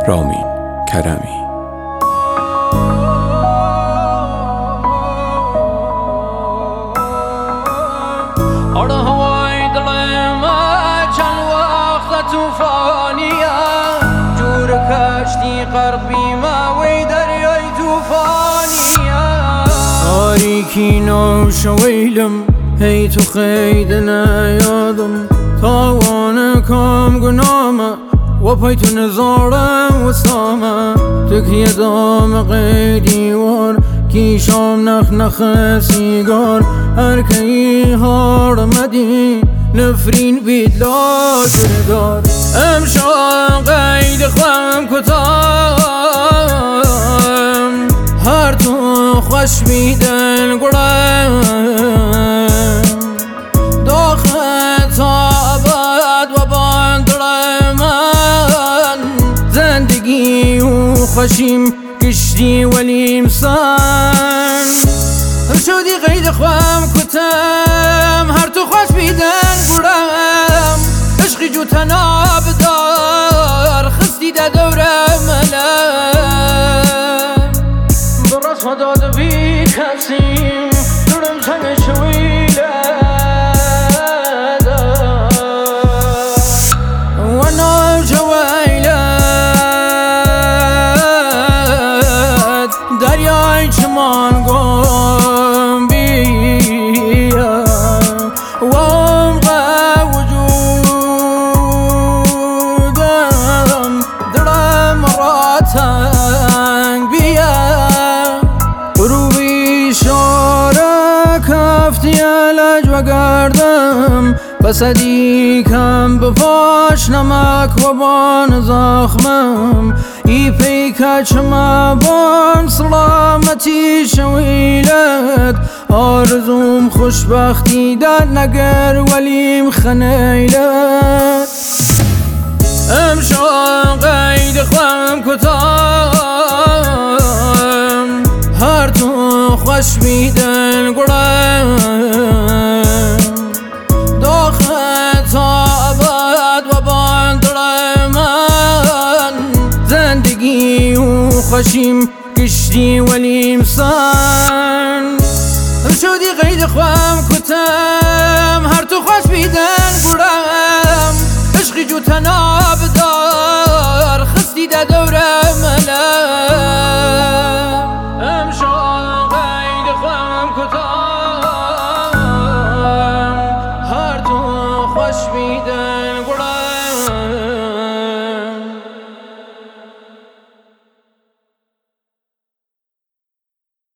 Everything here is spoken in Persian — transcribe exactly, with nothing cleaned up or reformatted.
رامین کرمی. آره هوای دلم چند وقت توفانیه، جور کشتی غرقی موی دریای توفانیه. تاریکی نوشویلم هی تو خید نیادم، تاوان کام گنامه و پای تو نزارم و سامه. تکیه دام قیدیوار کی شام نخ نخ سیگار، هر کی هار مدی نفرین بید لا جردار. امشان قید خوام کتام، هر تو خوش بیدن گرم. داخل تابد و باندرمان، زندگی و خوشیم کشتی ولی امسان. شدی قید خوام کتم، هر تو خوش بیدن گرم. عشقی جو تناب دار خستی دا دورم الم. براس ما داد بی کسیم دورم سنگ شویله و نام جویلت دریای چمان گم بیا و عمق وجودم درم را تنگ بیا. روی شاره کفتی علج و گردم، پسدی کم بفاش نمک و بان زخمم. ای پیکا چما بان سلامتی شویلت، آرزوم خوشبختی در نگر ولیم خنیلت. امشان قید خوام کتام، هر تو خوش بیدن گرم. داخل تابد و باندرمان، زندگی و خوشیم کشتی ولی امسان. شدی قید خوام کتام.